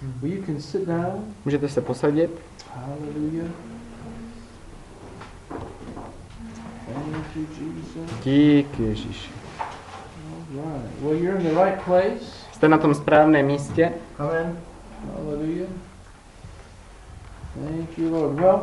Well, you can sit down. Můžete se posadit. Hallelujah. Thank you, Jesus. Díky Ježíši. All right. Well, you're in the right place. Jste na tom správném místě. Amen. Hallelujah. Thank you, Lord. Well,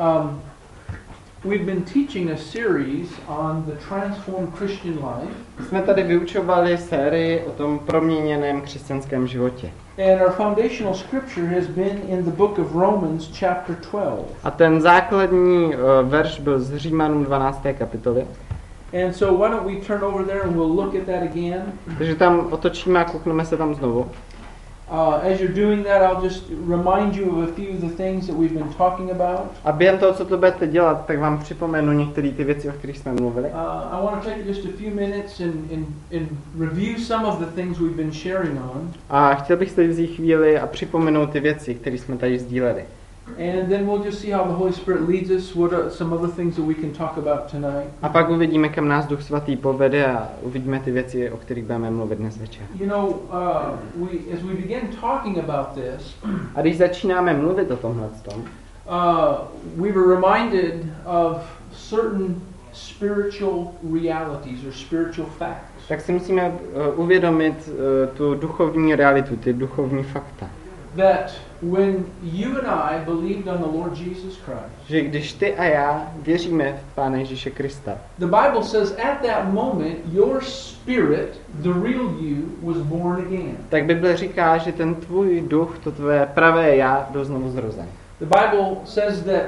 we've been teaching a series on the transformed Christian life. Jsme tady vyučovali sérii o tom proměněném křesťanském životě. And our foundational scripture has been in the book of Romans chapter 12. A ten základní verš byl z Římanům 12. kapitoly. And so why don't we turn over there and we'll look at that again. Takže tam otočíme a koukneme se tam znovu. As you're doing that, I'll just remind you of a few of the things that we've been talking about. A během toho, co to budete dělat, tak vám připomenu některé ty věci, o kterých jsme mluvili. I want to take just a few minutes and review some of the things we've been sharing on. A chtěl bych si vzít chvíli a připomenout ty věci, které jsme tady sdíleli. And then we'll just see how the Holy Spirit leads us. What are some other things that we can talk about tonight? A pak uvidíme, kam nás Duch Svatý povede a uvidíme ty věci, o kterých budeme mluvit dnes večer. You know, as we begin talking about this, A když začínáme mluvit o tomhletom, we were reminded of certain spiritual realities or spiritual facts. tak si musíme uvědomit tu duchovní realitu, ty duchovní fakta. That when you and I believed on the Lord Jesus Christ, Že když ty a já věříme v Pána Ježíše Krista, the Bible says at that moment your spirit, the real you, was born again. tak Bible říká, že ten tvůj duch, to tvé pravé já, byl znovu zrozen. The Bible says that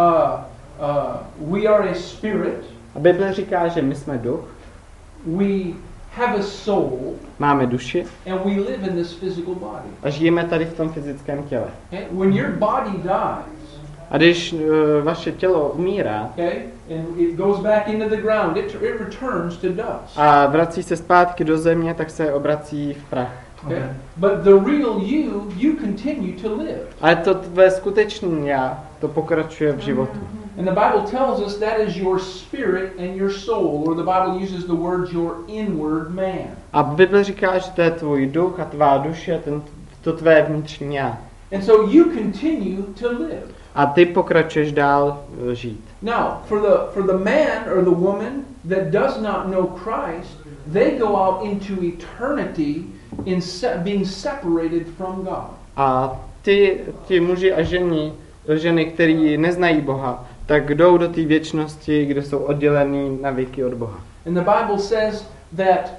we are a spirit. A Bible říká, že my jsme duch, We have a soul, máme duši and we live in this physical body. a žijeme tady v tom fyzickém těle. Okay? When your body dies, A když vaše tělo umírá okay, and it goes back into the ground, it returns to dust. a vrací se zpátky do země, tak se obrací v prach. Okay? But the real you continue to live. Ale to tvé skutečné já, to pokračuje v životu. And the Bible tells us that is your spirit and your soul, or the Bible uses the word your inward man. A Bible říká, že to je tvůj duch a tvá duše, to tvé vnitřní já. And so you continue to live. A ty pokračuješ dál žít. Now, for the man or the woman that does not know Christ, they go out into eternity in being separated from God. A ti muži a ženy, kteří neznají Boha, tak jdou do té věčnosti, kde jsou oddělený na věky od Boha. And the Bible says that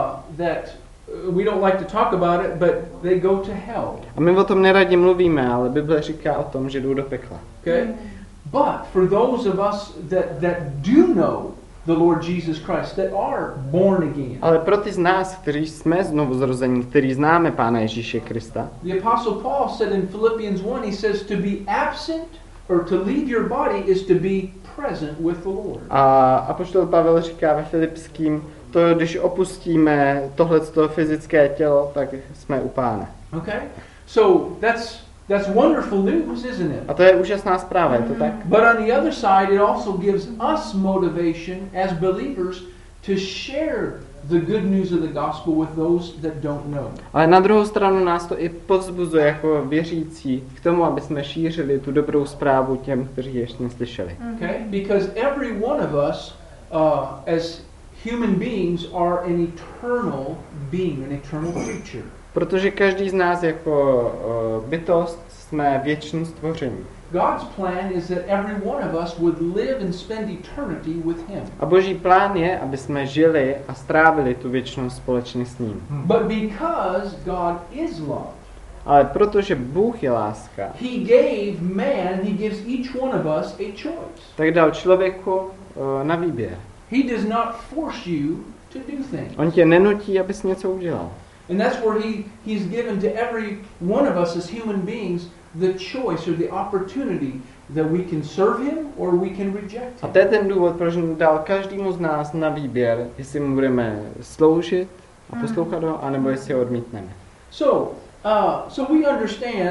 we don't like to talk about it, but they go to hell. A my o tom neradi mluvíme, ale Bible říká o tom, že jdou do pekla. Okay? But for those of us that do know the Lord Jesus Christ, that are born again. Ale pro ty z nás, kteří jsme znovu zrození, kteří známe Pána Ježíše Krista, The Apostle Paul said in Philippians 1, he says to be absent or to leave your body is to be present with the Lord. a apoštol Pavel říká ve Filipským, to když opustíme tohleto fyzické tělo, tak jsme u Pána. Okay? So that's wonderful news, isn't it? A to je úžasná zpráva, je to tak? But on the other side, it also gives us motivation as believers to share the good news of the gospel with those that don't know. Ale na druhou stranu nás to i povzbuzuje jako věřící k tomu, aby jsme šířili tu dobrou zprávu těm, kteří ještě neslyšeli. Okay? Because every one of us, as human beings, are an eternal being, an eternal creature. Protože každý z nás jako bytost jsme věčný stvoření. God's plan is that every one of us would live and spend eternity with Him. A Boží plán je, aby jsme žili a strávili tu věčnost společně s ním. But because God is love, Ale protože Bůh je láska, He gave man, He gives each one of us a choice. tak dal člověku na výběr. He does not force you to do things. On tě nenutí, abys něco udělal. And that's where He's given to every one of us as human beings the choice or the opportunity that we can serve Him or we can reject A Him. to je ten důvod, proč dal každému z nás na výběr, jestli mu budeme sloužit a poslouchat ho, anebo jestli ho odmítneme. So we understand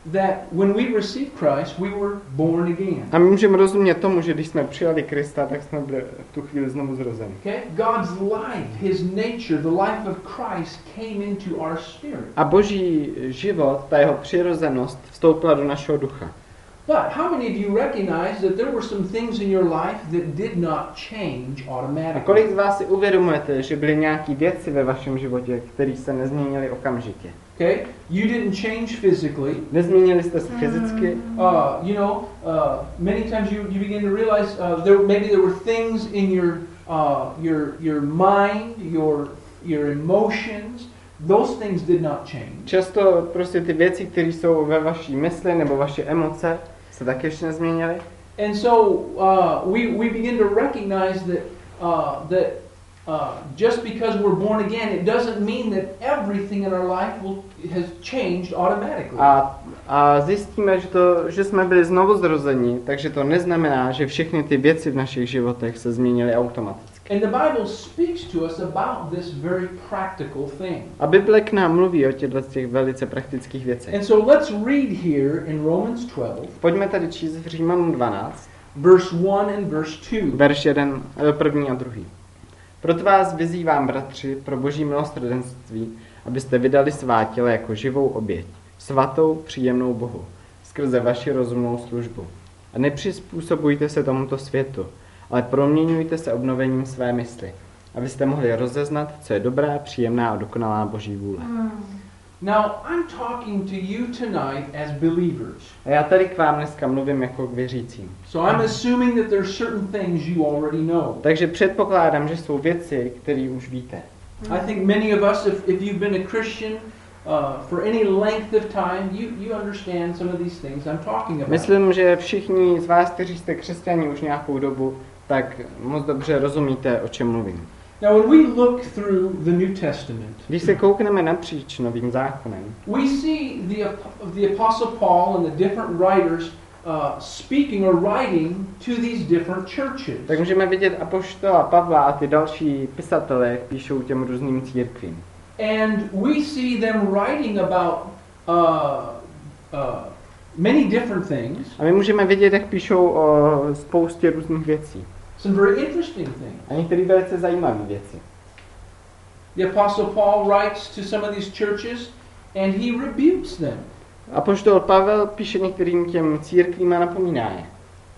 that when we received Christ, we were born again. A my můžeme rozumět tomu, že když jsme přijali Krista, tak jsme byli v tu chvíli znovu zrozeni. Okay? God's life, His nature, the life of Christ came into our spirit. A Boží život, ta jeho přirozenost, vstoupila do našeho ducha. But how many of you recognize that there were some things in your life that did not change A automatically? kolik z vás si uvědomujete, že byly nějaké věci ve vašem životě, které se nezměnily okamžitě? Okay? You didn't change physically. Nezměnili jste se fyzicky. Many times you begin to realize maybe there were things in your mind, your emotions. Those things did not change. Často prostě ty věci, které jsou ve vaší mysli nebo vaše emoce, se taky ještě nezměnily. And so we begin to recognize that just because we're born again, it doesn't mean that everything in our life has changed automatically. A zjistíme, že jsme byli znovu zrozeni, takže to neznamená, že všechny ty věci v našich životech se změnily automaticky. And the Bible speaks to us about this very practical thing. A Bible k nám mluví o těch velice praktických věcech. And so let's read here in Romans 12. Pojďme tady číst v Římanům 12, verse 1 and verse 2. verš 1, první a druhý. Proto vás vyzývám, bratři, pro Boží milosrdenství, abyste vydali svá těla jako živou oběť, svatou, příjemnou Bohu, skrze vaši rozumnou službu. A nepřizpůsobujte se tomuto světu, ale proměňujte se obnovením své mysli, abyste mohli rozeznat, co je dobrá, příjemná a dokonalá Boží vůle. Now, I'm talking to you tonight as believers. A já tady k vám dneska mluvím jako k věřícím. So I'm assuming that there's certain things you already know. Takže předpokládám, že jsou věci, které už víte. I think many of us, if you've been a Christian for any length of time, you understand some of these things I'm talking about. Myslím, že všichni z vás, kteří jste křesťani už nějakou dobu, tak moc dobře rozumíte, o čem mluvím. Now, when we look through the New Testament, Když se koukneme napříč Novým zákonem, we see the Apostle Paul and the different writers speaking or writing to these different churches. tak můžeme vidět apoštola Pavla a ty další pisatelé, jak píšou těm různým církvím. And we see them writing about many different things. A my můžeme vidět, jak píšou o spoustě různých věcí. Some very interesting things. A některé velice zajímavé věci. The Apostle Paul writes to some of these churches and he rebukes them. Apoštol Pavel píše některým těm církvím a napomíná je.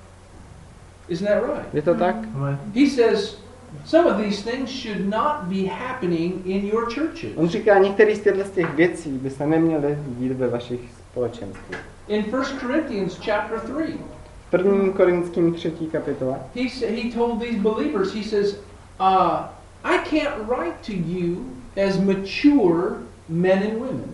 Isn't that right? Je to tak? He says some of these things should not be happening in your churches. On říká, některé z těch věcí by se neměly dít ve vašich společenstvích. In 1 Corinthians chapter 3, V 1. Korinským 3. kapitole he told these believers, he says, I can't write to you as mature men and women,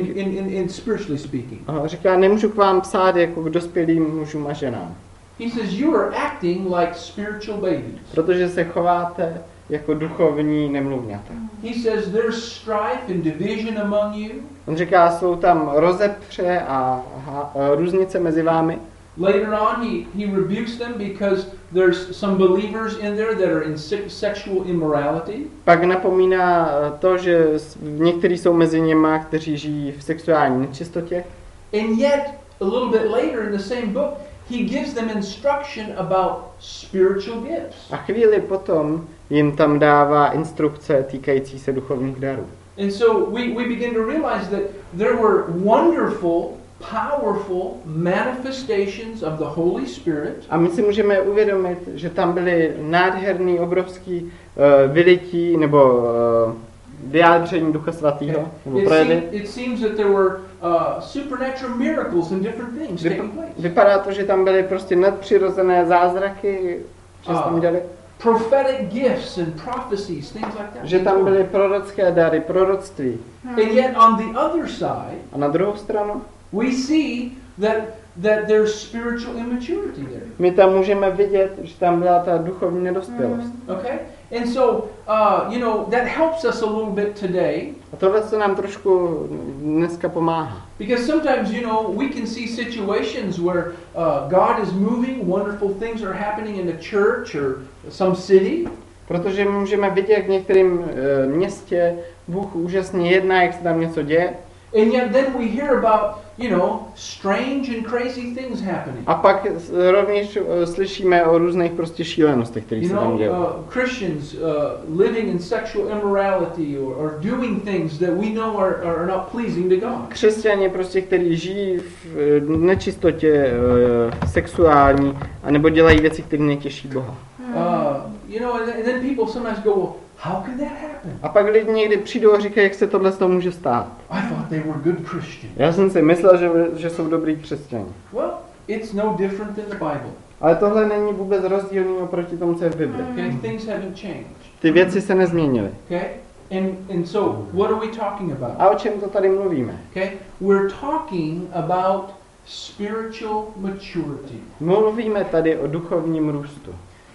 in spiritually speaking. Říká, nemůžu k vám psát jako k dospělým mužům a ženám. He says, you are acting like spiritual babies. Protože se chováte jako duchovní nemluvňata. He says, there's strife and division among you. On říká, jsou tam rozepře a různice mezi vámi. Later on, he rebukes them because there's some believers in there that are in sexual immorality. Pak napomíná to, že někteří jsou mezi něma, kteří žijí v sexuální nečistotě. And yet, a little bit later in the same book, he gives them instruction about spiritual gifts. A chvíli potom jim tam dává instrukce týkající se duchovních darů. And so we begin to realize that there were wonderful, powerful manifestations of the Holy Spirit. A my si můžeme uvědomit, že tam byly nádherný, obrovský vylití nebo vyjádření Ducha Svatého, nebo projevy. It seems that there were supernatural miracles and different things taking place. Vypadá to, že tam byly prostě nadpřirozené zázraky, že se tam děli. Prophetic gifts and prophecies, things like that. Že tam byly prorocké dary, proroctví. And yet on the other side, A na druhou stranu, we see that there's spiritual immaturity there. my tam můžeme vidět, že tam byla ta duchovní nedospělost. Okay? And so, that helps us a little bit today. A tohle se nám trošku dneska pomáhá. Because sometimes, we can see situations where God is moving, wonderful things are happening in the church or some city. Protože my můžeme vidět, jak v některém městě Bůh úžasně jedná, jak se tam něco děje. And yet then we hear about, strange and crazy things happening. A pak rovněž slyšíme o různých prostě šílenostech, které se tam dějí. Christians living in sexual immorality or doing things that we know are not pleasing to God. Křesťané prostě, kteří žijí v nečistotě sexuální, anebo dělají věci, které netěší Boha. And then people sometimes go, well, how can that happen? A pak lidi někdy přijdou a říkají, jak se tohle z toho může stát. I thought they were good Christians. Já jsem si myslel, že jsou dobrý křesťané. Well, it's no different than the Bible. Ale tohle není vůbec rozdílný oproti tomu, co je v Bibli. Okay, things haven't changed. Ty věci se nezměnily. Okay? And so, what are we talking about? A o čem to tady mluvíme? Okay? We're talking about spiritual maturity. Mluvíme tady o duchovním růstu.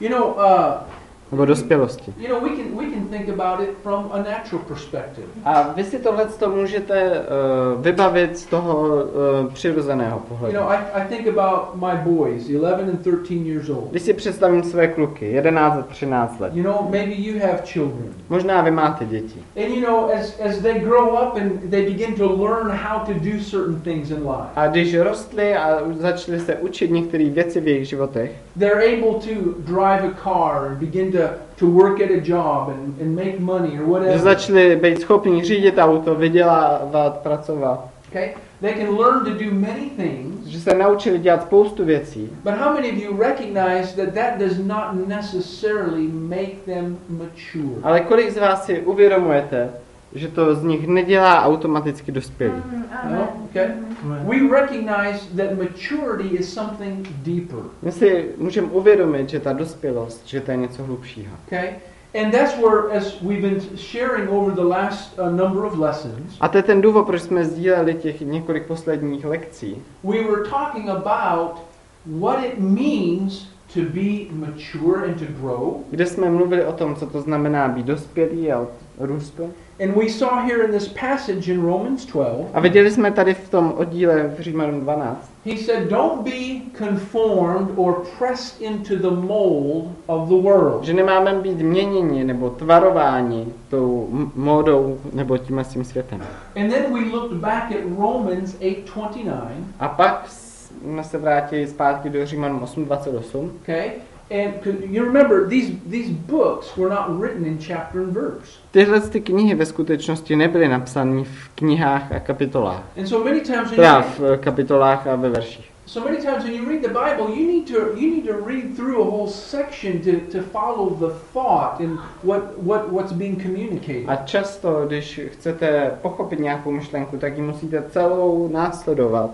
Nebo dospělosti. We can think about it from a natural perspective. A vy si tohleto můžete vybavit z toho přirozeného pohledu. I think about my boys, 11 and 13 years old. Když si představím své kluky, 11 a 13 let. Maybe you have children. Možná vy máte děti. And as they grow up and they begin to learn how to do certain things in life. A když rostli a začali se učit některé věci v jejich životech, they're able to drive a car and begin to work at a job and make money or whatever. Začali být schopni řídit auto, vydělávat, pracovat. Okay? They can learn to do many things. Že se naučili dělat spoustu věcí. But how many of you recognize that does not necessarily make them mature? Ale kolik z vás si uvědomujete, že to z nich nedělá automaticky dospělí? No? Okay? We recognize that maturity is something deeper. My si můžeme uvědomit, že ta dospělost, že to je něco hlubšího. Okay? And that's where, as we've been sharing over the last number of lessons, a to je ten důvod, proč jsme sdíleli těch několik posledních lekcí. We were talking about what it means to be mature and to grow. Kde jsme mluvili o tom, co to znamená být dospělý a růstu. And we saw here in this passage in Romans 12. A viděli jsme tady v tom oddíle v Římanům 12. He said, "Don't be conformed or pressed into the mold of the world." Že nemáme být měněni nebo tvarováni tou módou nebo tím světem. And then we looked back at Romans 8:29. A pak jsme se vrátili zpátky do Římanům 8:28. Okay? And you remember these books were not written in chapter and verse. Tyhle ty knihy ve skutečnosti nebyly napsané v knihách a kapitolách. And so many times v kapitolách a ve verších. So many times when you read the Bible, you need to read through a whole section to follow the thought and what's being communicated. A často, když chcete pochopit nějakou myšlenku, tak ji musíte celou následovat,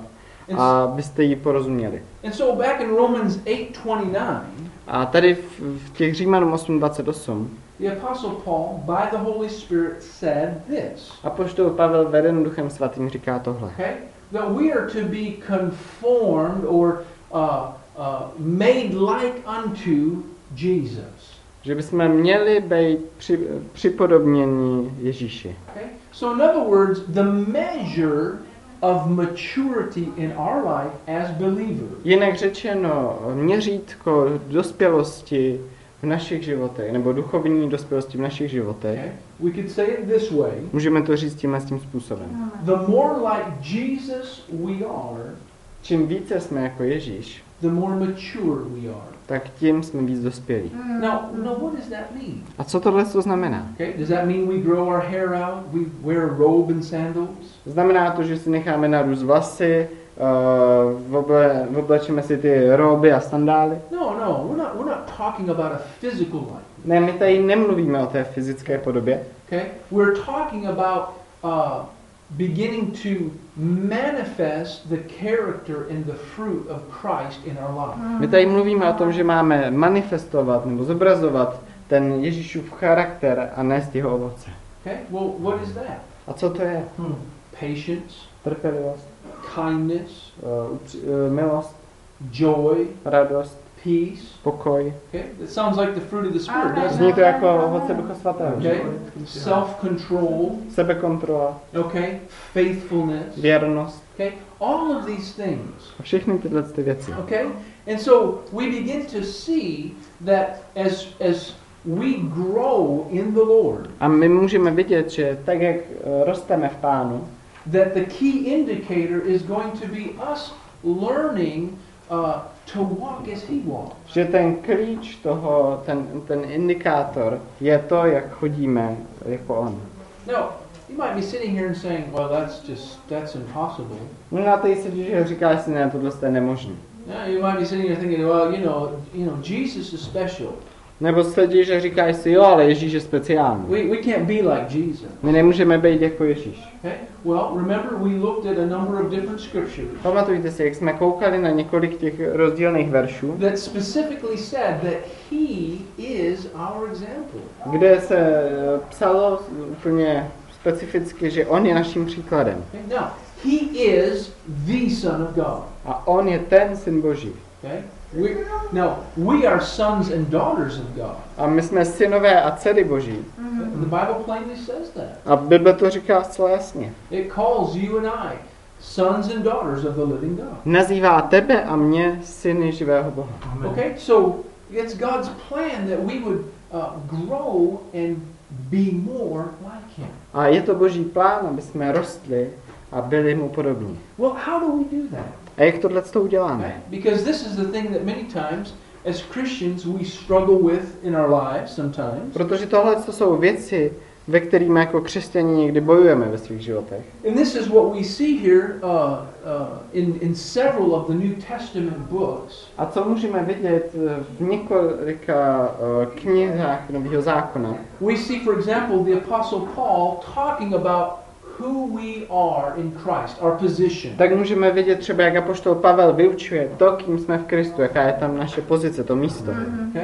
abyste ji porozuměli. And so back in Romans 8:29, a tady v těch Římanům 8:28, the Apostle Paul, by the Holy Spirit, said this. Apoštol Pavel veden Duchem Svatým říká tohle. Okay? That we are to be conformed or made like unto Jesus. Že bychom měli být připodobněni Ježíši. Okay? So in other words, the measure of maturity in our life as believers. Jinak řečeno, měřítko dospělosti v našich životech, nebo duchovní dospělosti v našich životech. Okay? We could say it this way. Můžeme to říct tím způsobem. The more like Jesus we are, čím více jsme jako Ježíš, the more mature we are. Tak tím jsme víc dospělí. Now, what does that mean? A co tohle znamená? Okay, does that mean we grow our hair out, we wear a robe and sandals? Znamená to, že si necháme narůst vlasy, oblečeme si ty roby a sandály? No, we're not talking about a physical life. Ne, my tady nemluvíme o té fyzické podobě. Okay, we're talking about beginning to manifest the character and the fruit of Christ in our life. My tady mluvíme o tom, že máme manifestovat nebo zobrazovat ten Ježíšův charakter a nést jeho ovoce. Okay, well, what is that? A co to je? Patience, trpělivost, kindness, milost, joy, radost, peace, pokoj. Okay, it sounds like the fruit of the Spirit, doesn't it? Zní to jako ovoce Ducha Svatého. Okay, self-control, sebekontrola, okay, faithfulness, věrnost. Okay, all of these things. Všechny tyhle věci. Okay, and so we begin to see that as we grow in the Lord. A my můžeme vidět, že tak jak rosteme v Pánu, that the key indicator is going to be us learning to walk as he walks. Že ten klíč toho, ten indikátor je to, jak chodíme jako on. Now, you might be sitting here and saying, well, that's impossible. No a tady sedíš a říkáš si, ne, tohle je nemožné. Now, you might be sitting here thinking, well, you know, Jesus is special. Nebo sedíš a říkáš si, jo, ale Ježíš je speciální. We can't be like Jesus. My nemůžeme být jako Ježíš. Okay? Well, remember we looked at a number of different scriptures Pamatujte si, jak jsme koukali na několik těch rozdílných veršů, that specifically said that he is our example. kde se psalo úplně specificky, že on je naším příkladem. Okay? Now, he is the Son of God. A on je ten Syn Boží. Okay? We are sons and daughters of God. A my jsme synové a dcery Boží. The Bible plainly says that. A Bible to říká zcela jasně. It calls you and I sons and daughters of the living God. Nazývá tebe a mě syny živého Boha. Okay? So it's God's plan that we would grow and be more like him. A je to Boží plán, aby jsme rostli a byli mu podobní. Well, how do we do that? A jak tohle to uděláme? Right? Because this is the thing that many times as Christians we struggle with in our lives sometimes. Protože tohle to jsou věci, ve kterých jako křesťané někdy bojujeme ve svých životech. And this is what we see here in several of the New Testament books. A co můžeme vidět v několika knihách Nového zákona? We see, for example, the Apostle Paul talking about who we are in Christ, our position. Tak můžeme vidět třeba, jak apoštol Pavel vyučuje to, kým jsme v Kristu, jaká je tam naše pozice, to místo. Okay?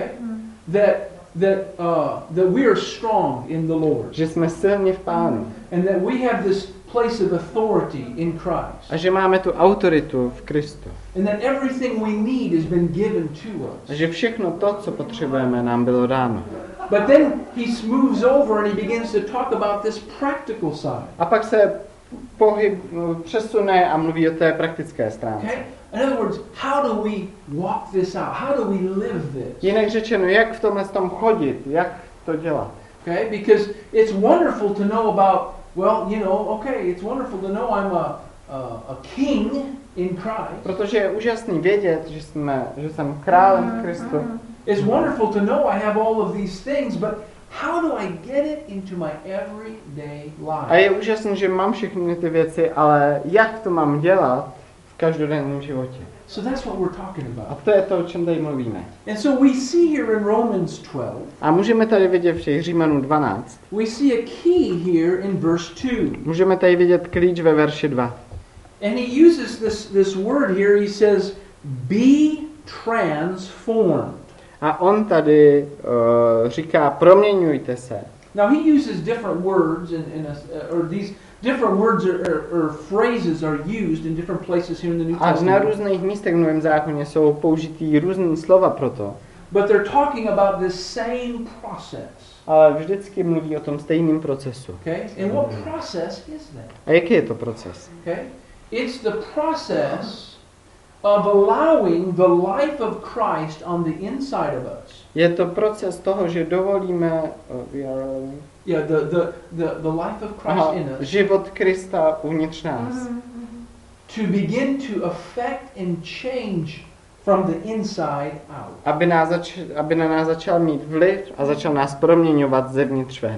That we are strong in the Lord. Že jsme silní v Pánu. And that we have this place of authority in Christ. A že máme tu autoritu v Kristu. And that everything we need has been given to us. A že všechno to, co potřebujeme, nám bylo dáno. But then he moves over and he begins to talk about this practical side. A pak se přesune a mluví o té praktické stránce. Okay? In other words, how do we walk this out? How do we live this? Jinak řečeno, jak v tomhle tom chodit, jak to dělat. Okay? Because it's wonderful to know about, well, you know, okay, it's wonderful to know I'm a king in Christ. Protože je úžasný vědět, že jsem králem v Kristu. It's wonderful to know I have all of these things, but how do I get it into my everyday life? A je úžasné, že mám všechny ty věci, ale jak to mám dělat v každodenním životě? So that's what we're talking about. A to je to, o čem tady mluvíme. And so we see here in Romans 12. A můžeme tady vidět v těch Římanů 12. We see a key here in verse 2. Můžeme tady vidět klíč ve verši 2. And he uses this word here. He says, "Be transformed." A on tady říká, proměňujte se. Now he uses different words or these different words or phrases are used in different places here in the New A na Testament. různých místech v Novém zákoně jsou použitý různý slova pro to. But they're talking about the same process. Ale vždycky mluví o tom stejném procesu. Okay? And what process is that? A jaký je to proces? Okay? It's the process of allowing the life of Christ on the inside of us. Je to proces toho, že dovolíme The life of Christ in us život Krista uvnitř nás. to begin to affect and change from the inside out. Aby na nás začal mít vliv a začal nás proměňovat zevnitř ven.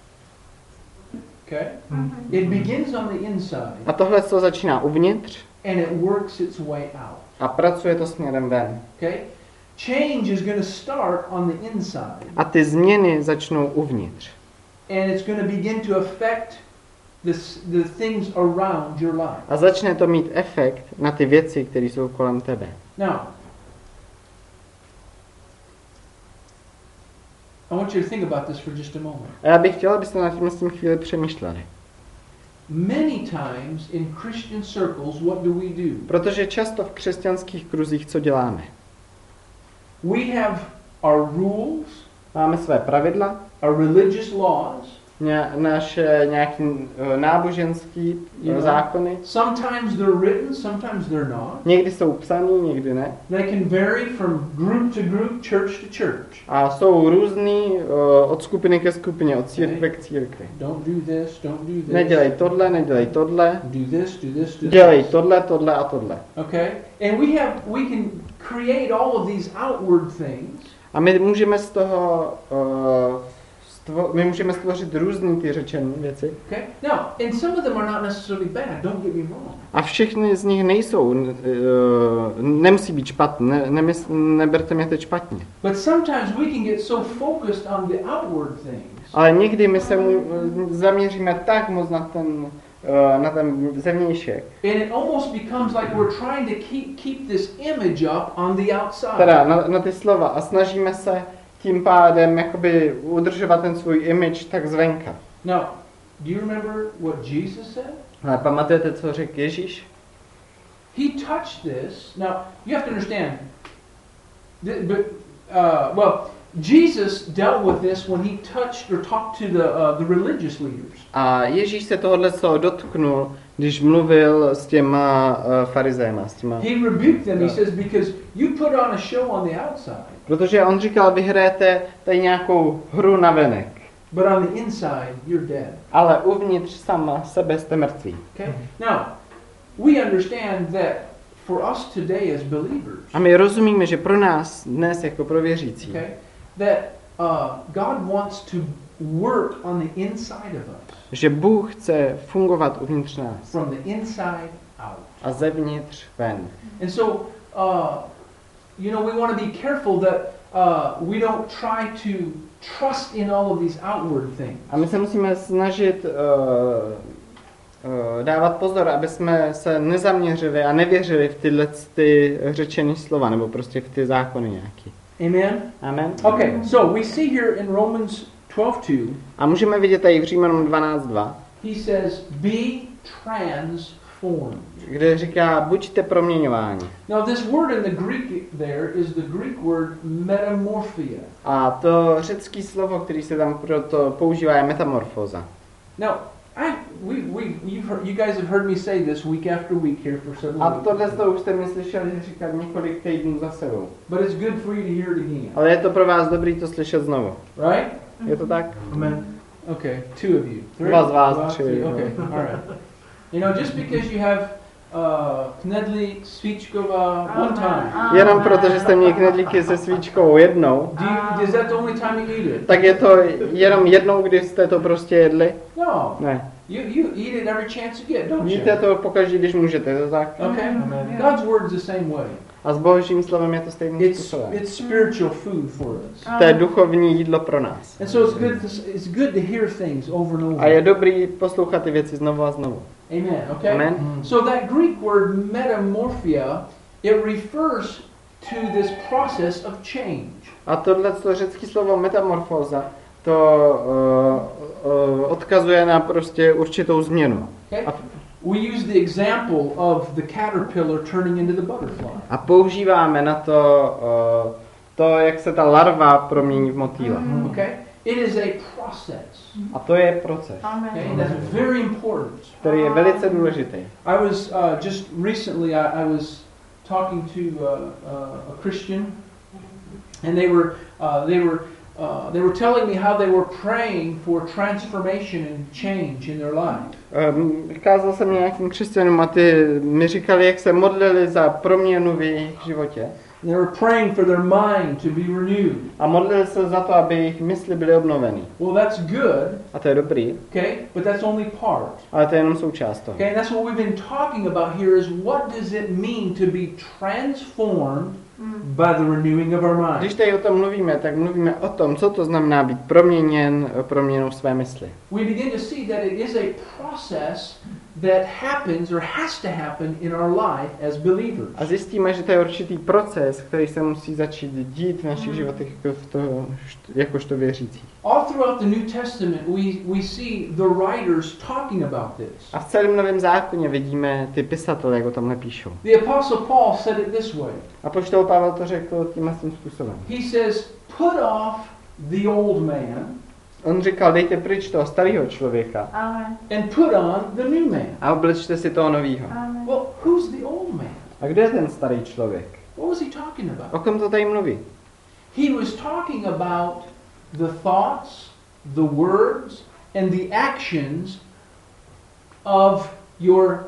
Okay? It begins on the inside A tohle to začíná uvnitř and it works its way out. a pracuje to směrem ven. Okay? Change is going to start on the inside A ty změny začnou uvnitř. and it's going to begin to affect the things around your life. A začne to mít efekt na ty věci, které jsou kolem tebe. Now, I want you to think about this for just a moment. A já bych chtěl, abyste nad tím chvíli přemýšleli. Many times in Christian circles, what do we do? Protože často v křesťanských kruzích co děláme? We have our rules, Máme své pravidla, our religious laws, naše nějaký náboženský zákony. Sometimes they're written, sometimes they're not. Někdy jsou psaný, někdy ne. They can vary from group to group, church to church. A jsou různý od skupiny ke skupině, od církve k církvi. Don't do this, don't do this. Nedělej tohle, nedělej tohle. Do this, do this, do Dělej this. tohle a tohle. Okay? And we can create all of these outward things. A my můžeme z toho my můžeme stvořit různý ty řečené věci. Okay? Now, and some of them are not necessarily bad, don't get me wrong. A všechny z nich nejsou, nemusí být špatné, neberte mě teď špatně. But sometimes we can get so focused on the outward things. Ale někdy my se zaměříme tak moc na ten zevnějšek. And it almost becomes like we're trying to keep this image up on the outside. Teda na ty slova a snažíme se tím pádem jakoby udržovat ten svůj image tak zvenka. Now, do you remember what Jesus said? Ale pamatujete, co řekl Ježíš? He touched this. Now, you have to understand. Jesus dealt with this when he touched or talked to the religious leaders. A Ježíš se tohohle dotknul, když mluvil s těma farizejma, s těma. He rebuked them. He says, because you put on a show on the outside. Protože on říkal, vy hrajete tady nějakou hru na venek. But on the inside, you're dead. Ale uvnitř sama sebe jste mrtví. Okay? Now, we understand that for us today as believers. A my rozumíme, že pro nás dnes jako pro věřící. Okay? That God wants to work on the inside of us. Že Bůh chce fungovat uvnitř nás. From the inside out. A zevnitř ven. And so, we want to be careful that we don't try to trust in all of these outward things. A my se musíme snažit dávat pozor, aby jsme se nezaměřili a nevěřili v tyhle ty řečené slova, nebo prostě v ty zákony nějaký. Amen? Amen. Okay, so we see here in Romans 12:2. A můžeme vidět tady v Římanům 12:2. He says, be transformed. Kde říká, buďte proměňováni. Now this word in the Greek there is the Greek word metamorphia. A to řecké slovo, který se tam proto používá, je metamorfóza. Now, you guys have heard me say this week after week here for several A weeks. tohle to už jste mi slyšeli říkat několik týdnů za sebou. But it's good for you to hear it again. Ale je to pro vás dobrý to slyšet znovu. Right? Je to tak? Amen. Okay, two of you. Three? Dva z vás, Two, tři. okay, all right. Just because you have knedlík, svíčková, one time. Jenom proto, že jste měli knedlíky se svíčkou jednou. Is that the only time you eat it? Tak je to jenom jednou, kdy jste to prostě jedli? No. Ne. You eat it every chance you get, don't you? Jíte to pokaždé, když můžete, je to tak? Okay. God's word is the same way. A s božím slovem je to stejným It's způsobem. spiritual food for us. To je duchovní jídlo pro nás. And so it's good to hear things over and over. A je dobrý poslouchat ty věci znovu a znovu. Amen. Okay. Amen. So that Greek word metamorphia, it refers to this process of change. A tohle řecké slovo metamorfóza, to odkazuje na prostě určitou změnu. Okay. We use the example of the caterpillar turning into the butterfly. A používáme na to, jak se ta larva promění v motýla. Okay. It is a process. A to je proces, Okay. And that's very important. který je velice důležitý. I was just recently I was talking to a Christian, and they were telling me how they were praying for transformation and change in their life. Kázal jsem nějakým křesťanům a ty mi říkali, jak se modlili za proměnu v jejich životě. They were praying for their mind to be renewed. A modlili se za to, aby jejich mysli byly obnoveny. Well, that's good. A to je dobrý. Okay, but that's only part. Ale to je jenom součást toho. Okay, and that's what we've been talking about here is what does it mean to be transformed by the renewing of our mind. Když tady o tom mluvíme, tak mluvíme o tom, co to znamená být proměněn proměnou své mysli. We begin to see that it is a process that happens or has to happen in our life as believers. A zjistíme, že to je určitý proces, který se musí začít dít v našich životech jakožto věřících. All throughout the New Testament we see the writers talking about this. A v celém Novém zákoně vidíme ty pisatele, jak o tomhle píšou. The Apostle Paul said it this way. Apoštol Pavel to řekl tím způsobem. He says, put off the old man On říkal, dejte pryč toho starého člověka Amen. and put on the new man. a oblečte si toho novýho. Amen. Well, who's the old man? A kde je ten starý člověk? What was he talking O about? kom to tady mluví? He was talking about the thoughts, the words, and the actions of your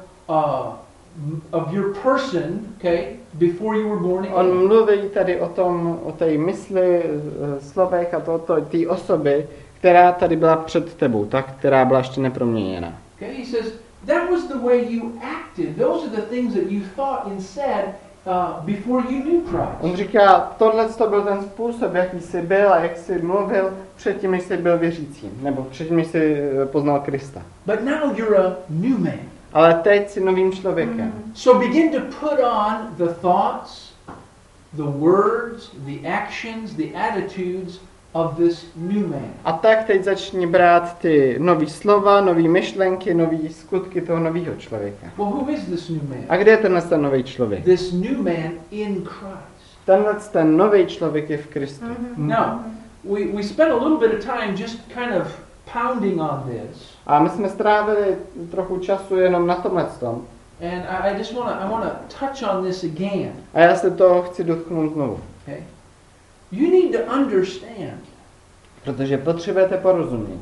person, okay, before you were born On again. mluví tady o té mysli, slovech a té osoby, která tady byla před tebou, ta, která byla ještě neproměněna. Okay, he says that was the way you acted. Those are the things that you thought and said before you knew Christ. On říká, tohle to byl ten způsob, jaký jsi byl a jak jsi mluvil předtím, než jsi byl věřícím, nebo předtím, než jsi poznal Krista. But now you're a new man. Ale teď jsi novým člověkem. So begin to put on the thoughts, the words, the actions, the attitudes of this new man. A tak teď začni brát ty nový slova, nový myšlenky, nový skutky toho nového člověka. Well, who is this new man? A kde je ten nový člověk? This new man in Christ. Ten nový člověk je v Kristu. Now, we spent a little bit of time just kind of pounding on this. A my jsme strávili trochu času jenom na tomhletom. And I just want to touch on this again. A já se toho chci dotknout znovu. Okay? You need to understand Protože potřebujete porozumět,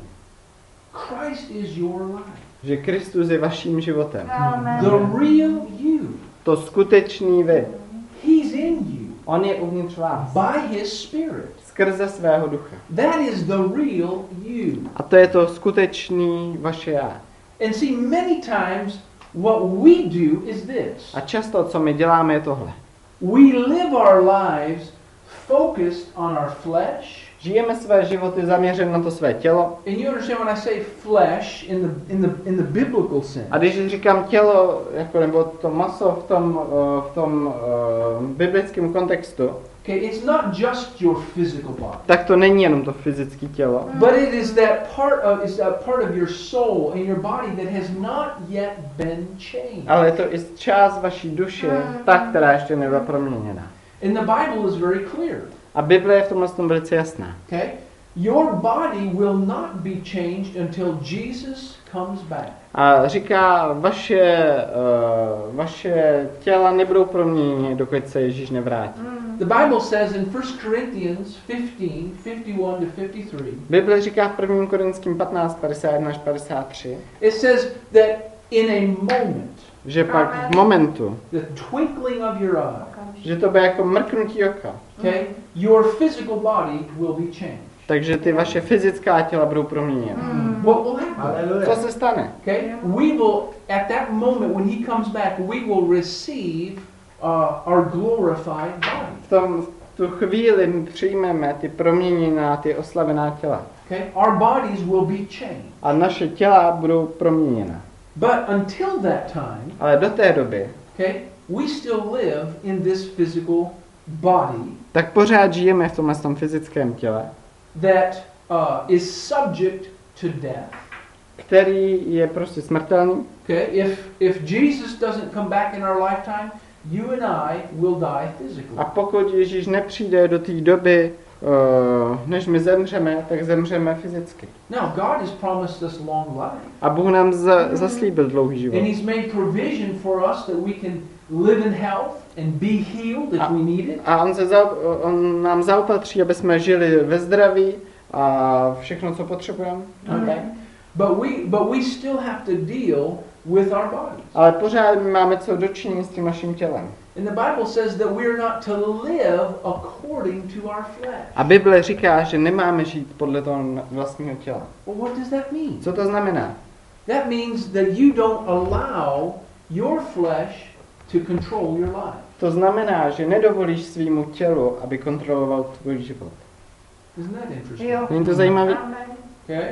Christ is your life. že Kristus je vaším životem. Amen. The real you. To skutečný vy. He's in you On je uvnitř vás. by his spirit. Skrze svého ducha. That is the real you. A to je to skutečný vaše já. And see, many times what we do is this. A často, co my děláme, je tohle. We live our lives focused on our flesh. Žijeme své životy zaměřené na to své tělo. And you understand when I say flesh in the biblical sense. A když říkám tělo, jako, nebo to maso v tom biblickém kontextu, Okay, it's not just your physical body, tak to není jenom to fyzické tělo, but it is that part of your soul and your body that has not yet been changed. ale je to i část vaší duše, ta, která ještě nebyla proměněna. And the Bible is very clear. A Bible je v tomhle tom velice jasná. Okay? Your body will not be changed until Jesus comes back. A říká, vaše těla nebudou proměněny, dokud se Ježíš nevrátí. The Bible says in 1 Corinthians 15:51 to 53, Bible říká v 1. Korinským 15, 51 až 53, it says that in a moment, že pak v momentu, the twinkling of your eye, že to bude jako mrknutí oka, okay, your physical body will be changed. takže ty vaše fyzická těla budou proměněna. What will happen? Co se stane? Okay? We will, at that moment when he comes back, we will receive our glorified body. V tu chvíli my přijmeme ty proměněná, ty oslavená těla. Okay? Our bodies will be changed. A naše těla budou proměněna. But until that time, Ale do té doby, okay, we still live in this physical body tak pořád žijeme v tomhle tom fyzickém těle, that is subject to death. který je prostě smrtelný. Okay? If Jesus doesn't come back in our lifetime, you and I will die physically. A pokud Ježíš nepřijde do té doby, než my zemřeme, tak zemřeme fyzicky. Now, God has promised us long life. A Bůh nám zaslíbil dlouhý život. And he's made provision for us that we can live in health and be healed if we need it. A on nám zaopatří, aby jsme žili ve zdraví a všechno, co potřebujeme. Okay? But we still have to deal with our bodies. Ale pořád my máme co dočinění s tím naším tělem. And the Bible says that we are not to live according to our flesh. A Bible říká, že nemáme žít podle toho vlastního těla. Well, what does that mean? Co to znamená? That means that you don't allow your flesh to control your life. To znamená, že nedovolíš svýmu tělu, aby kontroloval tvůj život. Isn't that interesting? Jo. Není to zajímavé? Amen. Okay?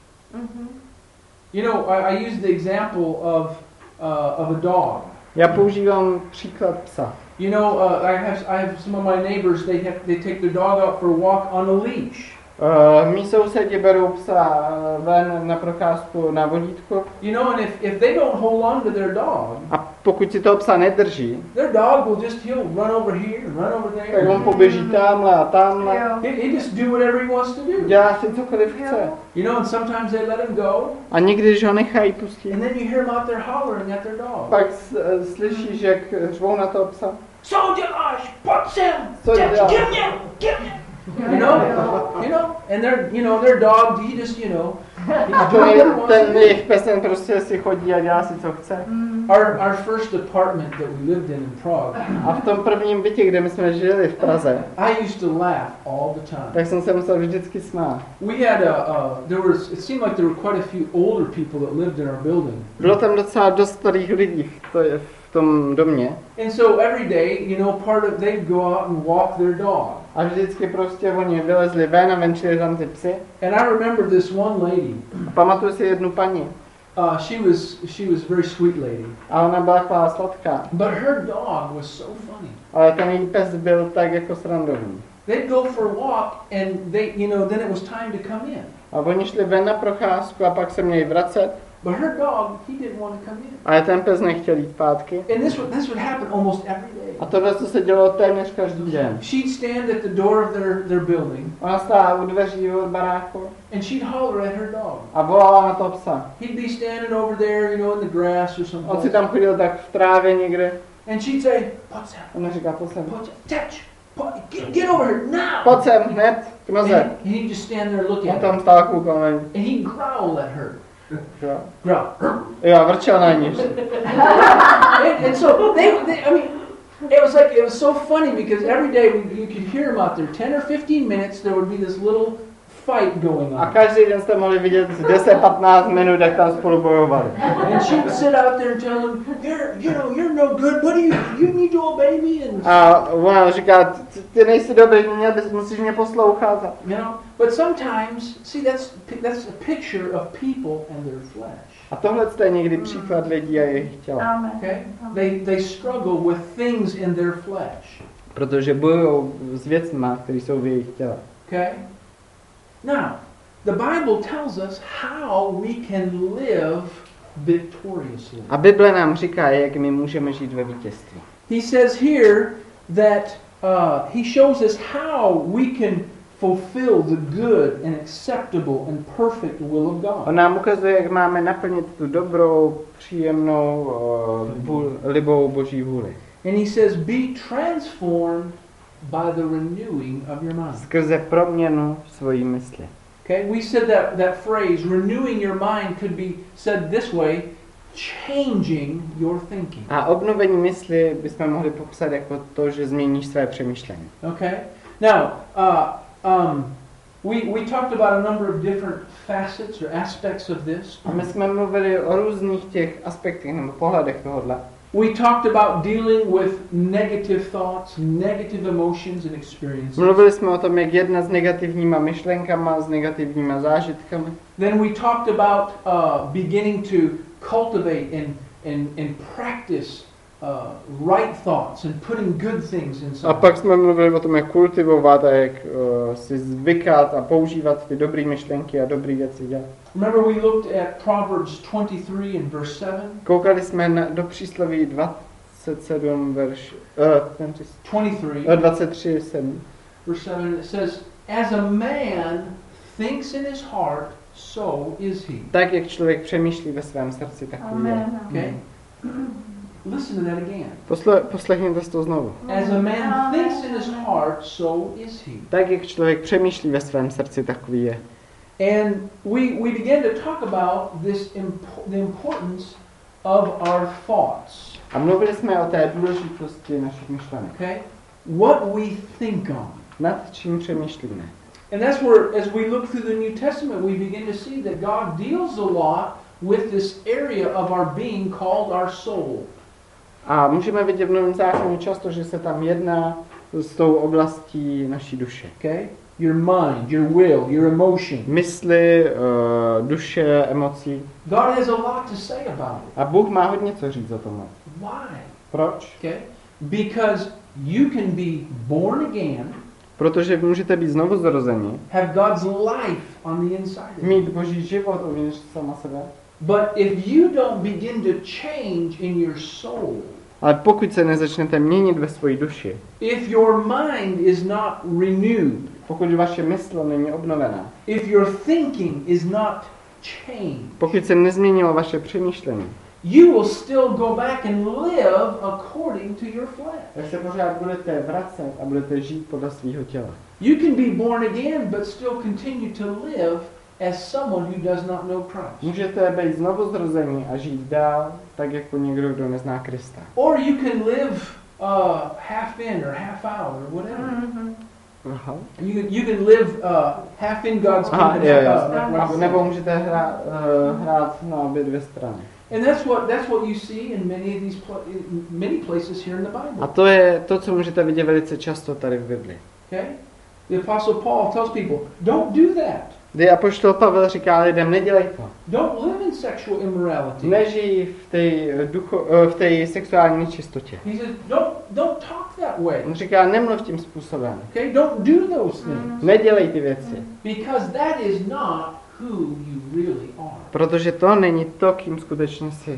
You know, I use the example of a dog. Já používám příklad psa. You know, I have some of my neighbors. They take their dog out for a walk on a leash. Mí sousedi berou psa ven na procházku na vodítku. You know, and if they don't hold on to their dog, A pokud si toho psa nedrží, their dog will just, he'll run over here, run over tak there. on poběží tamhle a tamhle. Jo. He just do whatever he wants to do. Dělá si cokoliv chce. You know, and sometimes they let him go, A někdy, když ho nechají pustit, and then you hear them out there hollering at their dog. pak slyšíš, jak řvou na toho psa. Co děláš? Pojď sem! Co děláš? Give me! Give me! You know, and their dog, he just, he's A doing what he wants to ten do. jejich pes ten prostě si chodí a dělá si, co chce. Our first apartment that we lived in Prague, A v tom prvním bytě, kde my jsme žili v Praze, I used to laugh all the time. tak jsem se musel vždycky smát. We had it seemed like there were quite a few older people that lived in our building. Bylo tam docela dost starých lidí v tom domě. And so every day, they'd go out and walk their dog. A vždycky prostě oni vylezli ven a venčili tam ty psy. And I remember this one lady. A pamatuju si jednu paní. She was a very sweet lady. A ona byla taková sladká. But her dog was so funny. Ale ten její pes byl tak jako srandovný. They'd go for a walk and then it was time to come in. A oni šli ven na procházku a pak se měli vracet. But her dog, he didn't want to come in. Ale ten pes nechtěl jít zpátky. And this would happen almost every day. A tohle se dělo téměř každý den. She'd stand at the door of their building Ona stála u dveří od baráku and she'd holler at her dog. a volala na toho psa. He'd be standing over there, in the grass or On si something. tam chodil tak v trávě někde. And she'd say, "Pojď sem, Ona říká, pojď sem. pojď sem, get over here now." Pojď sem, hned, k And noze. he'd just stand there looking On at her. tam stál koukal na ní. And he'd growl at her. Jo. Growl. Jo, vrčel na ní. And so it was so funny because every day you could hear him out there. 10 or 15 minutes, there would be this little fight going A on. každý den jste mohli vidět 10-15 minut, jak tam spolu bojovali. And she'd sit out there and tell him, you're no good. What do you need to obey me? And A ona říká, ty nejsi dobrý, musíš mě poslouchat. But sometimes, see, that's a picture of people and their flesh. A tohle je někdy příklad lidí a jejich těla. Amen. Okay? They struggle with things in their flesh. Protože bojují s věcma, které jsou v jejich těle. Okay? Now, the Bible tells us how we can live victoriously. A Bible nám říká, jak my můžeme žít ve vítězství. He says here that he shows us how we can fulfill the good and acceptable and perfect will of God. On nám ukazuje, jak máme naplnit tu dobrou, příjemnou, libou Boží vůli. And he says, be transformed by the renewing of your mind. Skrze proměnu svojí mysli. Okay, we said that phrase, renewing your mind, could be said this way, changing your thinking. A obnovení mysli bychom mohli popsat jako to, že změníš své přemýšlení. Okay? Now, we talked about a number of different facets or aspects of this. A my jsme mluvili o různých těch aspektech nebo pohledech tohohle. We talked about dealing with negative thoughts, negative emotions and experiences. Mluvili jsme o tom, jak jednat s negativníma myšlenkama, s negativníma zážitkami. Then we talked about beginning to cultivate and practice right thoughts and putting good things inside. A pak jsme mluvili o tom, jak kultivovat a jak si zvykat a používat ty dobré myšlenky a dobré věci dělat. Remember we looked at Proverbs 23 and verse 7? Koukali jsme do přísloví 27 verš 23 7. Verse 7, it says, as a man thinks in his heart, so is he. Tak jak člověk přemýšlí ve svém srdci, takový je. Okay? Listen to that again. Poslechněte si to znovu. As a man thinks in his heart, so is he. Tak jak člověk přemýšlí ve svém srdci, takový je. And we began to talk about the importance of our thoughts. A mluvili jsme o té důležitosti našich myšlenek. Okay? What we think on. Nad čím přemýšlíme. And that's where, as we look through the New Testament, we begin to see that God deals a lot with this area of our being called our soul. A můžeme vidět v Novém zákoně často, že se tam jedná s tou oblastí naší duše. Okay? Your mind, your will, your emotion. Mysli, duše, emocí. God has a lot to say about it. A Bůh má hodně co říct o tomhle. Why? Proč? Okay? Because you can be born again, Protože můžete být znovu zrození, have God's life on the inside of you. mít Boží život uvnitř sama sebe. But if you don't begin to change in your soul, Ale pokud se nezačnete měnit ve své duši, if your mind is not renewed, pokud vaše mysl není obnovená, if your thinking is not changed, pokud se nezměnilo vaše přemýšlení, you will still go back and live according to your flesh. tak se pořád budete vracet a budete žít podle svého těla. You can be born again but still continue to live as someone who does not know Christ. Můžete být znovu zrození a žít dál, tak jako někdo, kdo nezná Krista. Or you can live half in or half out or whatever. Aha. You can live half in God's kingdom, Aha, jo, half out. jo. Nebo můžete hrát na obě dvě strany. And that's what you see in many places here in the A Bible. to je to, co můžete vidět velice často tady v Biblii. Okay? The Apostle Paul tells people, don't do that. Kdy apoštol Pavel říká lidem, nedělej to. Don't live in sexual immorality. Nežij v té sexuální nečistotě. He says, don't talk that way. On říká, nemluv tím způsobem. Okay? Don't do those things. Nedělej ty věci. Because that is not who you really are. Protože to není to, kým skutečně jsi.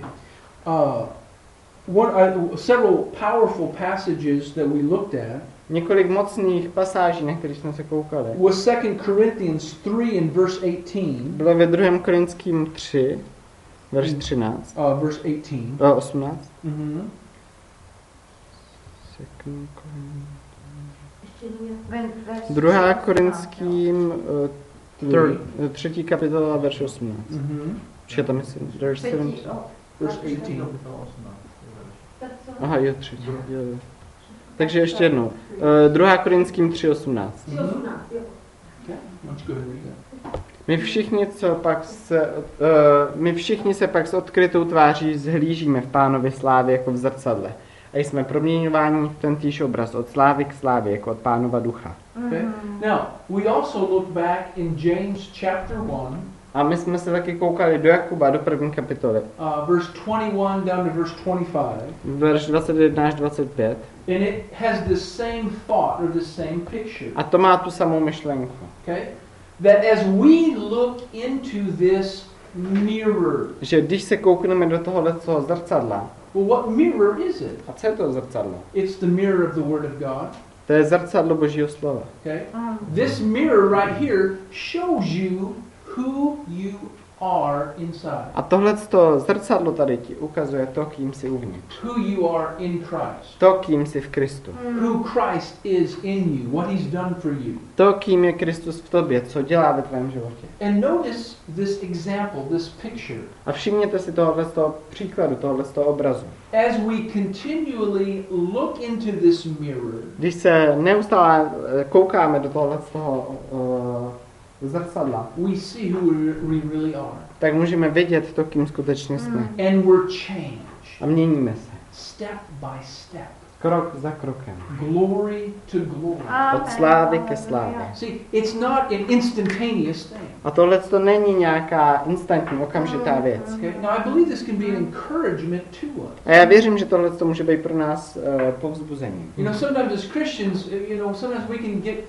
Several powerful passages that we looked at Několik mocných pasáží, na kterých jsme se koukali, was 2 Corinthians 3 and verse 18. bylo ve 2. Korinským 3, verš 13, Verse 18. 18. Mm-hmm. 2. Korinským 3. kapitola, verš 18. Mm-hmm. Či tam myslím, verš 17. Verse 18. Aha, jo, 3. Jo. Takže ještě jednou. 2. Korinským 3.18. Okay. Let's go ahead and read that. My všichni se pak s odkrytou tváří zhlížíme v Pánově slávě jako v zrcadle. A jsme proměňováni v tentýž obraz od slávy k slávě, jako od Pánova ducha. Okay. Now, we also look back in James chapter 1, A my jsme se taky koukali do Jakuba, do 1. kapitoly. Verse 21 down to verse 25. Verš 21 až 25. And it has the same thought or the same picture. A to má tu samou myšlenku. Okay? That as we look into this mirror. Že když se koukneme do tohoto zrcadla. Well, what mirror is it? A co je to zrcadlo? It's the mirror of the Word of God. To je zrcadlo Božího slova. Okay? This mirror right here shows you who you are inside. A tohleto zrcadlo tady ti ukazuje to, kým jsi uvnitř. Who you are in Christ. To, kým jsi v Kristu. Who Christ is in you. What he's done for you. To, kým je Kristus v tobě, co dělá ve tvém životě. And notice this example, this picture. A všimněte si tohoto příkladu, tohoto obrazu. As we continually look into this mirror, Když se neustále koukáme do tohoto zrcadla, we see who we really are. tak můžeme vidět to, kým skutečně jsme. And we're changed. A měníme se. Step by step. Krok za krokem. Glory to glory. Od slávy ke slávě. See, it's not an instantaneous thing. A tohle to není nějaká instantní, okamžitá věc. Okay? Now I believe this can be an encouragement to us. A já věřím, že tohle to může být pro nás povzbuzením. You know, sometimes as Christians, sometimes we can get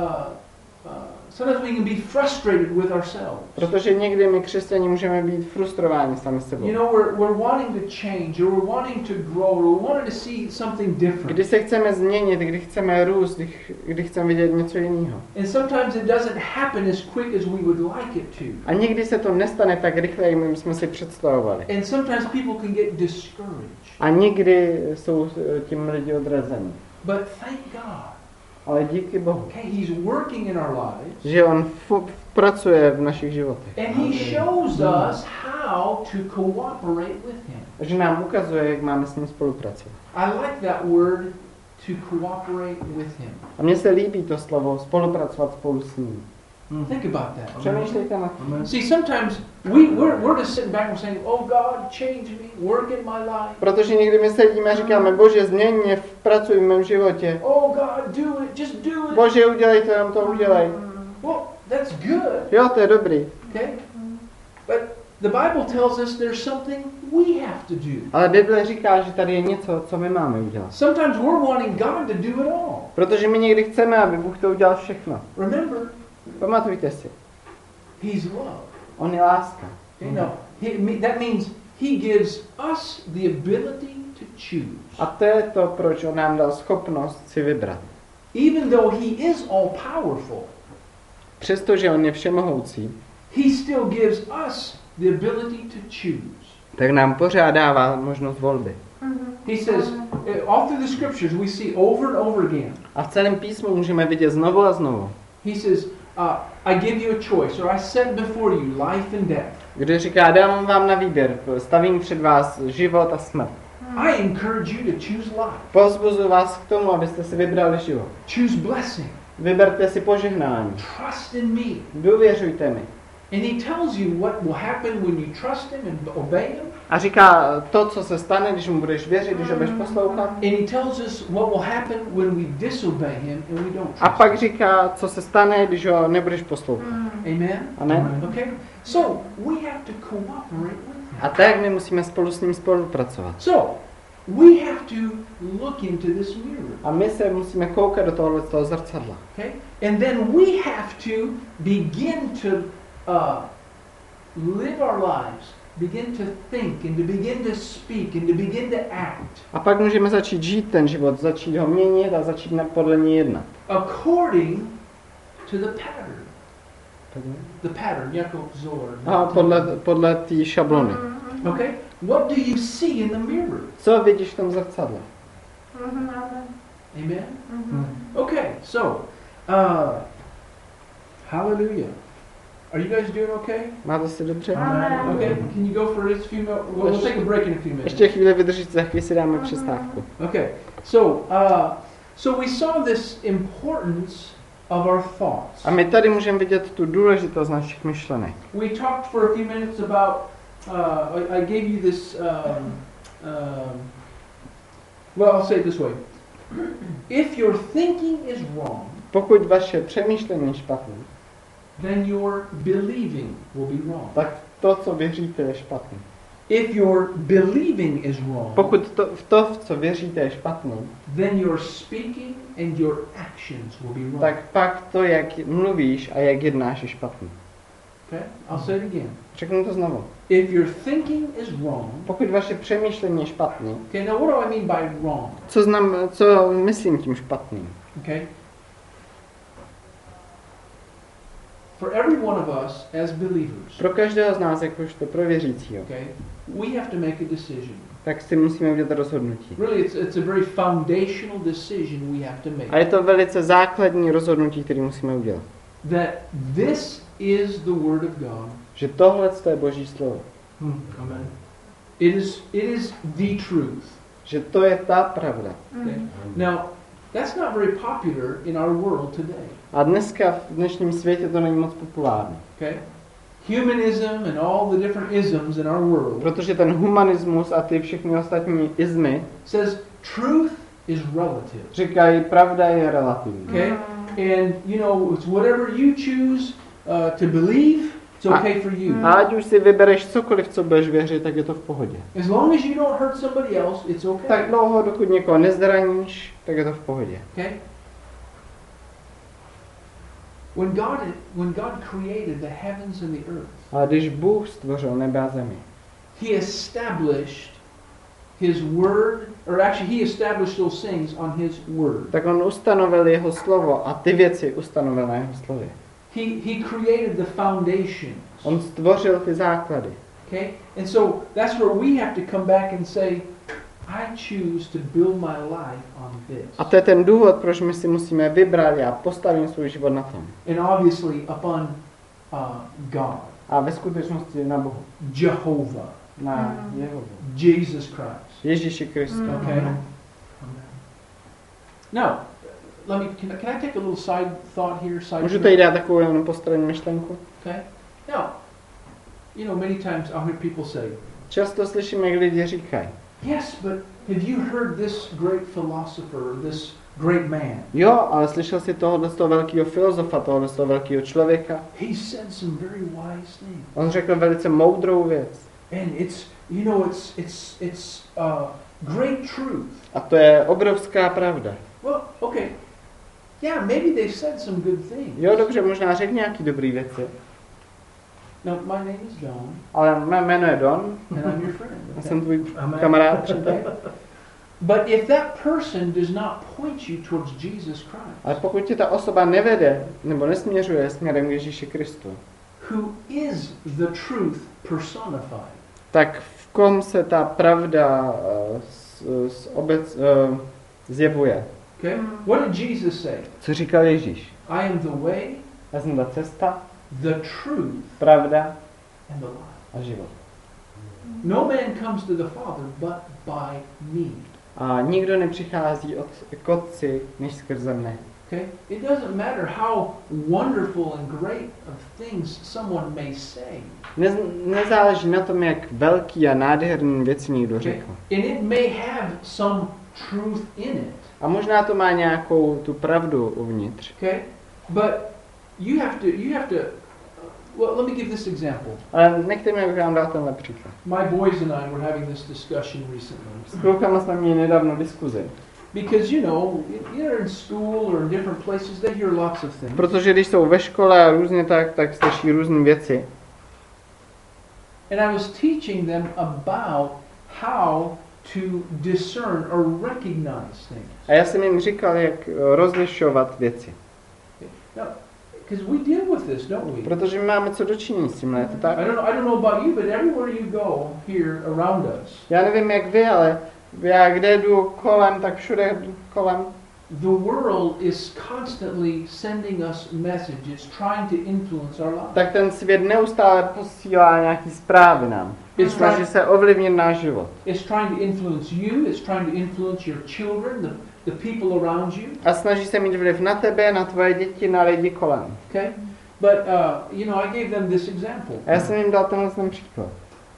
sometimes we can be frustrated with ourselves. Protože někdy my křesťané můžeme být frustrováni sami sebou. You know, we're wanting to change, or we're wanting to grow, or we're wanting to see something different. Když se chceme změnit, když chceme růst, když chceme vidět něco jiného. And sometimes it doesn't happen as quick as we would like it to. A někdy se to nestane tak rychle, jak my jsme si představovali. And sometimes people can get discouraged. A někdy jsou tím lidi odrazeni. But thank God. Ale díky Bohu, Okay, he's working in our lives. že on pracuje v našich životech. And he shows us how to cooperate with him. Že nám ukazuje, jak máme s ním spolupracovat. I like that word, to cooperate with him. A mně se líbí to slovo spolupracovat spolu s ním. Think about that. Přemýšlejte nad tím. See, sometimes we're just sitting back and saying, "Oh God, change me, work in my life." Protože někdy my sedíme a říkáme, Bože, změň mě, pracuj v mém životě. Oh God, do it, just do it. Bože, udělej to, jenom to udělej. Well, that's good, Jo, to je dobrý. okay? But the Bible tells us there's something we have to do. Ale Bible říká, že tady je něco, co my máme udělat. Sometimes we're wanting God to do it all. Protože my někdy chceme, aby Bůh to udělal všechno. Remember, Pamatujte si, he's love. on je láska. You know, That means he gives us the ability to choose. A to je to, proč on nám dal schopnost si vybrat. Even though he is all powerful, Přestože on je všemohoucí, he still gives us the ability to choose. tak nám pořád dává možnost volby. He says, all through the scriptures we see over and over again. A v celém písmu můžeme vidět znovu a znovu, He says, I give you a choice, or I set before you life and death. kdy říká, dávám vám na výběr, stavím před vás život a smrt. I encourage you to choose life. Povzbuzuji vás k tomu, abyste si vybrali život. Choose blessing. Vyberte si požehnání. Trust in me. Důvěřujte mi. And he tells you what will happen when you trust him and obey him. A říká to, co se stane, když mu budeš věřit, když ho budeš poslouchat. And he tells us what will happen when we disobey him and we don't A trust pak říká, co se stane, když ho nebudeš poslouchat. him. Amen? Amen. Okay? So, we have to cooperate with him. A tak my musíme spolu s ním spolupracovat. So, we have to look into this mirror. A my se musíme koukat do tohoto zrcadla. Okay? And then we have to begin to live our lives, begin to think and to begin to speak and to begin to act A pak můžeme začít žít ten život, začít ho měnit a začít podle něj jednat. according to the pattern. The pattern, jako vzor. A podle té šablony. Okay? What do you see in the mirror? Co vidíš v tom zrcadle? Amen? Okay, so, hallelujah. Are you guys doing okay? Máte si dobře? Okay, can you go for just a few minutes? We'll take a break in a few minutes. Ještě chvíli vydržíte, za chvíli si dáme přestávku. Okay, so we saw this importance of our thoughts. A my tady můžeme vidět tu důležitost našich myšlenek. We talked for a few minutes about, I gave you this, well, I'll say it this way. If your thinking is wrong, Pokud vaše přemýšlení je špatné, then your believing will be wrong. tak to, co věříte, je špatné. If your believing is wrong, Pokud v co věříte, je špatné, then your speaking and your actions will be wrong. tak pak to, jak mluvíš a jak jednáš, je špatné. Okay? I'll say it again. Řeknu to znovu. If your thinking is wrong, Pokud vaše přemýšlení je špatné, okay, now what do I mean by wrong? co myslím tím špatným? Okay? For every one of us as believers, Pro každého z nás, jakožto pro věřícího, okay, we have to make a decision. tak si musíme udělat rozhodnutí. Really, it's a very foundational decision we have to A make. je to velice základní rozhodnutí, které musíme udělat. That this is the Word of God. Že tohle je Boží slovo. Amen. It is the truth. Že to je ta pravda. Okay? Now, that's not very popular in our world today. A dneska v dnešním světě to není moc populární. Okay? Humanism and all the different isms in our world Protože ten humanismus a ty všechny ostatní izmy says truth is relative. říkají, pravda je relativní. Okay? And you know, it's whatever you choose to believe, it's okay for you. A ať už si vybereš cokoliv, co budeš věřit, tak je to v pohodě. As long as you don't hurt somebody else, it's okay. Tak dlouho, dokud někoho nezraníš, tak je to v pohodě. Okay? When God created the heavens and the earth, Ale když Bůh stvořil nebe a zemi, He established His word, or actually He established those things on His word. tak on ustanovil jeho slovo a ty věci ustanovil na jeho slově. He created the foundations. On stvořil ty základy. Okay? And so that's where we have to come back and say, I choose to build my life on this. A to je ten důvod, proč my si musíme vybrat, já postavím svůj život na tom. And obviously upon God, A ve skutečnosti na Bohu. Jehovah, Na Jehovu. Jesus Christ. Ježíši Kristu. Okay? Now, can I take a little side thought here? Můžu tady dát takovou jenom postranní myšlenku? Okay? Now, you know, many times I'll hear people say, Často slyším, jak lidi říkají, yes, but have you heard this great philosopher, this great man? jo, ale slyšel jsi tohoto velkého filozofa, tohoto velkého člověka. He said some very wise things. On řekl velice moudrou věc. And it's, you know, it's great truth. A to je obrovská pravda. Well, okay. Yeah, maybe they've said some good things. Jo, dobře, možná řekl nějaký dobrý věci. No, my name is Don, ale mé jméno je Don, and I'm your friend. já Okay? jsem tvůj kamarád, přítel. But if that person does not point you towards Jesus Christ, Ale pokud tě ta osoba nevede nebo nesměřuje směrem k Ježíši Kristu, who is the truth personified, tak v kom se ta pravda zjevuje? okay? What did Jesus say? Co říkal Ježíš? I am the way, Já jsem ta cesta, the truth, pravda and the life. a život. No man comes to the Father but by me. A nikdo nepřichází k Otci, než skrze mne. Okay? It doesn't matter how wonderful and great of things someone may say. Nezáleží na tom, jak velký a nádherný věci někdo Okay? řekl. And it may have some truth in it. A možná to má nějakou tu pravdu uvnitř. Okay? But you have to well, let me give this example. Ale nechte mi, abych vám dal tenhle příklad. My boys and I were having this discussion recently. S klukama jsme měli nedávno diskuzi. Because, you know, you're in school or in different places, they hear lots of things. Protože když jsou ve škole a různě tak slyší různé věci. And I was teaching them about how to discern or recognize things. A já jsem jim říkal, jak rozlišovat věci. Because we deal with this, don't we? Protože my máme co dočinit s tímhle, je to tak? I don't know about you, but everywhere you go here around us, Já nevím jak vy, ale já kde jdu kolem, tak všude kolem. the world is constantly sending us messages trying to influence our lives. Tak ten svět neustále posílá nějaký zprávy nám. Snaží se ovlivnit náš život. It's trying to influence you, it's trying to influence your children, the people around you. A snaží se mít vliv na tebe, na tvoje děti, na lidi kolem. Okay? But, you know, I gave them this example. A já jsem jim dal tenhle příklad.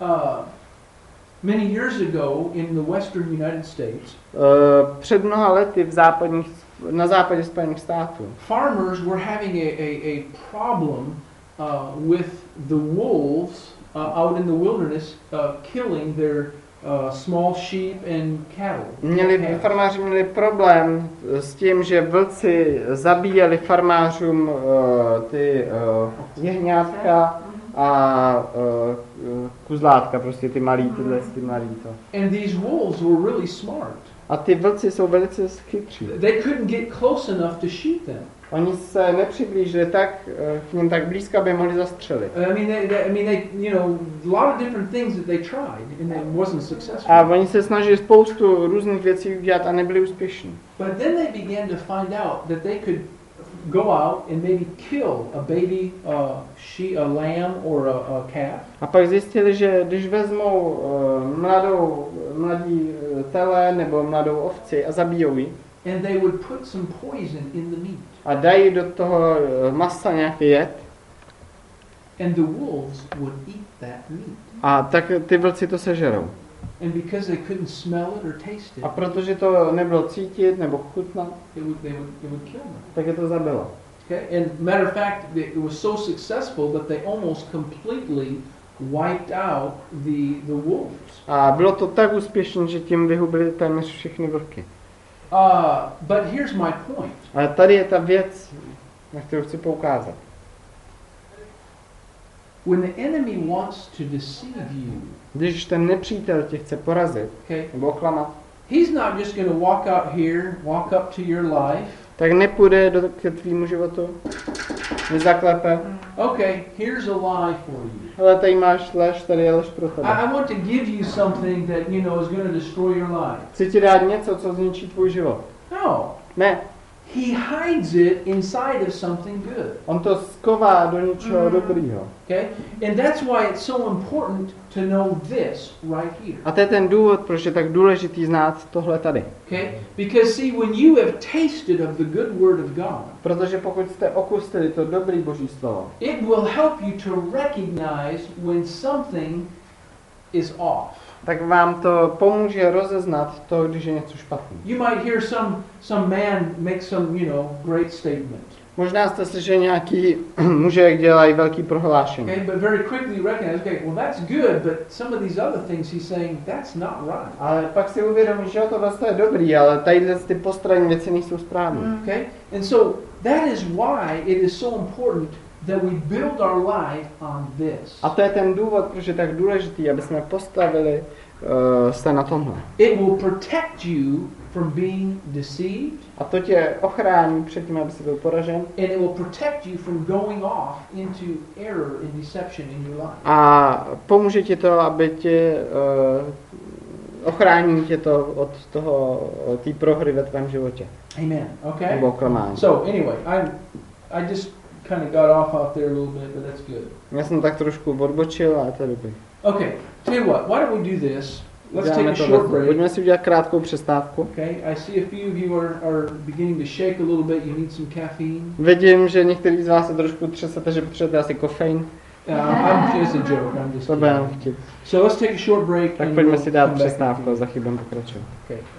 Many years ago in the western United States, Před mnoha lety na západě Spojených států farmers were having a problem with the wolves out in the wilderness killing their small sheep and cattle. Farmáři měli problém s tím, že vlci zabíjeli farmářům ty jehňátka a kuzlátka, prostě ty malý to. And these wolves were really smart. A ty vlci jsou velice chytří. They couldn't get close enough to shoot them. Oni se nepřiblížili k ním tak blízko, aby mohli zastřelit. I mean, they, you know, a lot of different things that they tried, and it wasn't successful. A oni se snažili spoustu různých věcí udělat a nebyli úspěšní. But then they began to find out that they could go out and maybe kill a baby a lamb or a calf. A pak zjistili, že když vezmou mladí tele nebo mladou ovci a zabijou ji, And they would put some poison in the meat. A dají do toho masa nějaký jed. And the wolves would eat that meat. A tak ty vlci to sežerou. And because they couldn't smell it or taste it, A protože to nebylo cítit nebo chutnat, it would kill them. tak je to zabilo. Okay? And matter of fact, it was so successful that they almost completely wiped out the wolves. A bylo to tak úspěšné, že tím vyhubili téměř všechny vlky. But here's my point. Ale tady je ta věc, na kterou chci poukázat. When the enemy wants to deceive you, Když ten nepřítel tě chce porazit, okay, nebo oklamat, he's not just going to walk out here, walk up to your life. tak nepůjde ke tvýmu životu, nezaklepe. Okay, here's a lie for you. Ale tady máš lež, tady je lež pro tebe. I want to give you something that, you know, is going to destroy your life. Chci ti dát něco, co zničí tvůj život. No. Ne, He hides it inside of something good. on to sková do něčeho dobrýho. Okay? And that's why it's so important to know this right here. A to je ten důvod, proč je tak důležitý znát tohle tady. Okay? Because see, when you have tasted of the good word of God, Protože pokud jste okusili to dobrý Boží slovo, it will help you to recognize when something is off. tak vám to pomůže rozeznat to, když je něco špatný. You might hear some man make some, you know, great statement. Možná jste slyšeli nějaký muž, jak dělají velký prohlášení. Okay, but very quickly recognize, okay, well that's good, but some of these other things he's saying, that's not right. Ale pak si uvědomí, že to vlastně je dobrý, ale tadyhle ty postranní věci nejsou správné. Okay? And so that is why it is so important that we build our life on this. A to je ten důvod, proč je tak důležitý, aby jsme postavili se na tomhle. It will protect you from being deceived. A to tě ochrání před tím, aby jsi byl poražen. And it will protect you from going off into error and deception in your life. A pomůže ti to, aby tě ochrání tě to od toho té prohry ve tvém životě. Amen. Okay. Nebo klamání. So anyway, I just kind of got off out there a little bit, but that's good. Já jsem tak trošku odbočil, ale to je dobrý. Okay. Tell you what. Why don't we do this? Let's take a short break. Pojďme si udělat krátkou přestávku. Okay. I see a few of you are beginning to shake a little bit. You need some caffeine. Vidím, že některý z vás se trošku třesete, že potřebujete asi kofein. I'm just a joke. I'm just To byl kidding. vtip. So let's take a short break. Tak and pojďme we'll si dát come back přestávku a and za chvíli pokračujeme. okay.